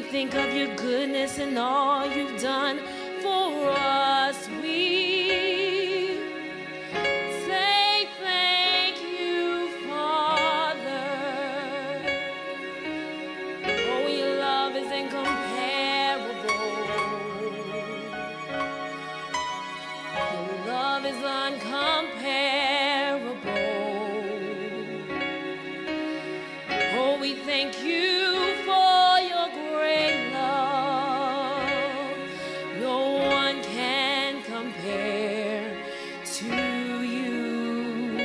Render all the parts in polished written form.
think of your goodness and all you've done for us, we say thank you, Father. Oh, your love is incomparable. Your love is uncomparable. Oh, we thank you for your great love. No one can compare to you.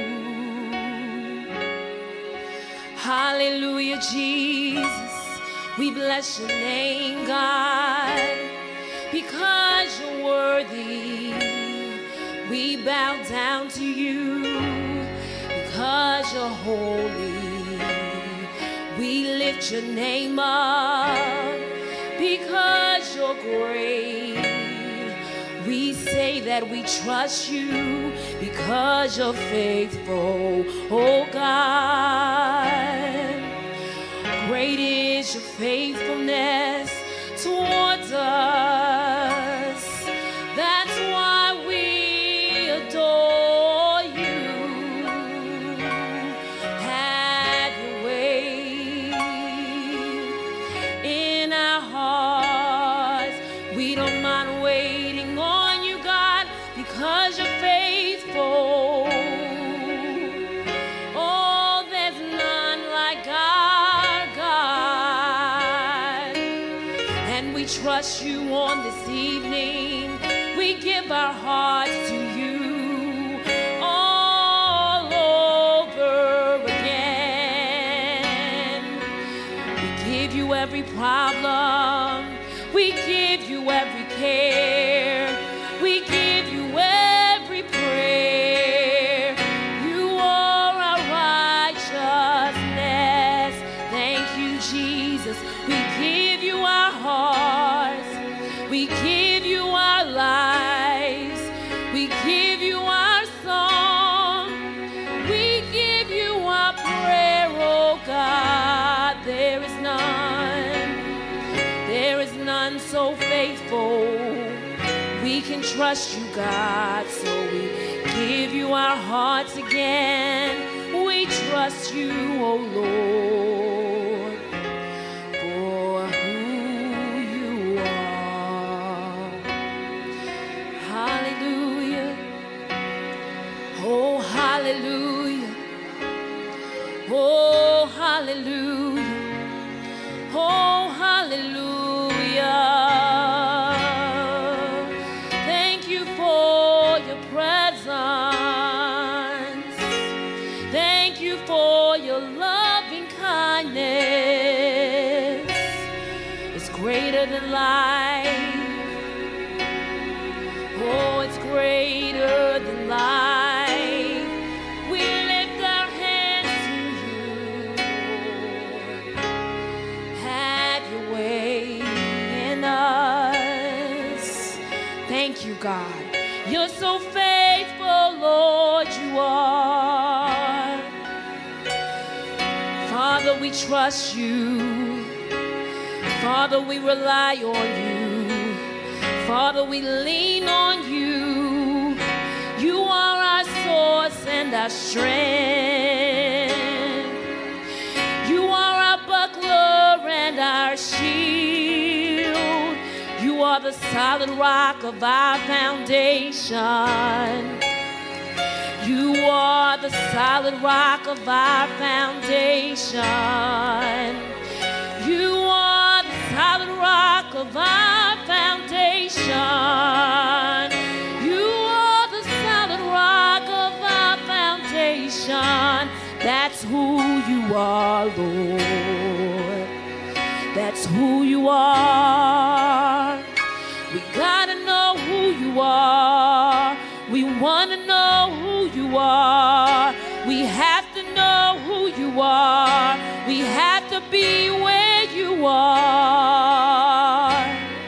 Hallelujah, Jesus. We bless your name, God, because you're worthy. We bow down to you because you're holy. We lift your name up because you're great. We say that we trust you because you're faithful, oh God. Great is your faithfulness towards us. That's why we adore you. Have your way in our hearts. We don't mind waiting on you, God, because you're faithful. Oh, there's none like our God. And we trust you on this evening. We give our hearts to you all over again. We give you every problem. We give you every care. We give you every prayer. You are our righteousness. Thank you, Jesus. We give you our hearts. We give you our lives. We give you our song. We give you our prayer, oh God. There is none so faithful. We can trust you, God, so we give you our hearts again. We trust you, oh Lord, for who you are. Hallelujah. Oh, hallelujah. Oh, hallelujah. Oh, hallelujah. Thank you for your presence. Thank you for your loving kindness. It's greater than life. Oh, it's greater than life. We lift our hands to you, Lord. Have your way in us. Thank you, God. You're so faithful, Lord, you are. Father, we trust you. Father, we rely on you. Father, we lean on you. You are our source and our strength. You are our buckler and our shield. You are the solid rock of our foundation. You are the solid rock of our foundation. You are the solid rock of our foundation. You are the solid rock of our foundation. That's who you are, Lord. That's who you are. We gotta know who you are. We wanna know who you are. We have to know who you are. We have to be where you are.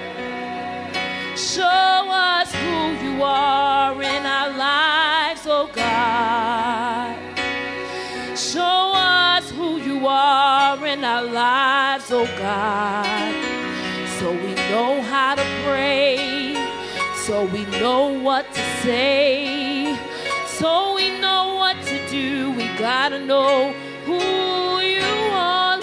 Show us who you are in our lives, oh God. Show us who you are in our lives, oh God. So we know what to say, so we know what to do. We gotta know who you are,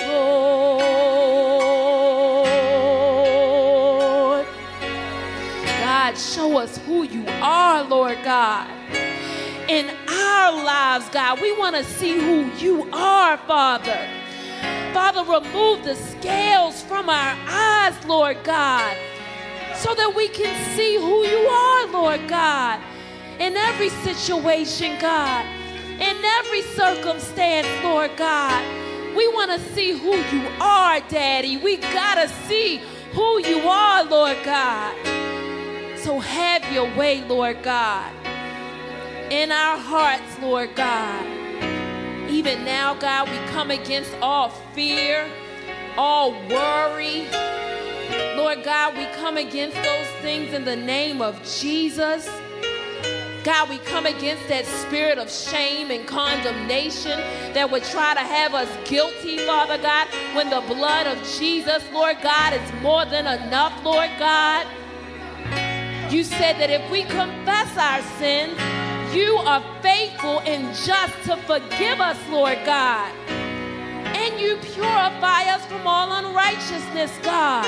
Lord. God, show us who you are, Lord God. In our lives, God, we want to see who you are, Father. Father, remove the scales from our eyes, Lord God, so that we can see who you are, Lord God. In every situation, God, in every circumstance, Lord God, we want to see who you are, Daddy. We got to see who you are, Lord God. So have your way, Lord God, in our hearts, Lord God. Even now, God, we come against all fear, all worry. Lord God, we come against those things in the name of Jesus. God, we come against that spirit of shame and condemnation that would try to have us guilty, Father God, when the blood of Jesus, Lord God, is more than enough, Lord God. You said that if we confess our sins, you are faithful and just to forgive us, Lord God. And you purify us from all unrighteousness, God.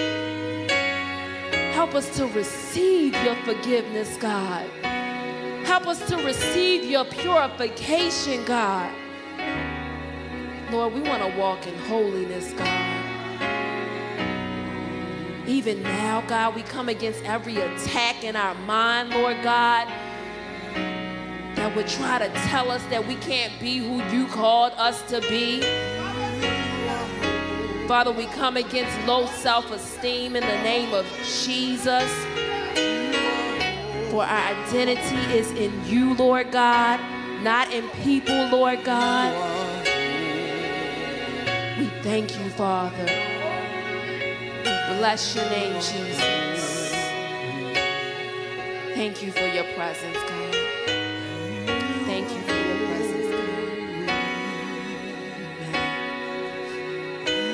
Help us to receive your forgiveness, God. Help us to receive your purification, God. Lord, we want to walk in holiness, God. Even now, God, we come against every attack in our mind, Lord God, that would try to tell us that we can't be who you called us to be. Father, we come against low self-esteem in the name of Jesus. For our identity is in you, Lord God, not in people, Lord God. We thank you, Father. We bless your name, Jesus. Thank you for your presence, God.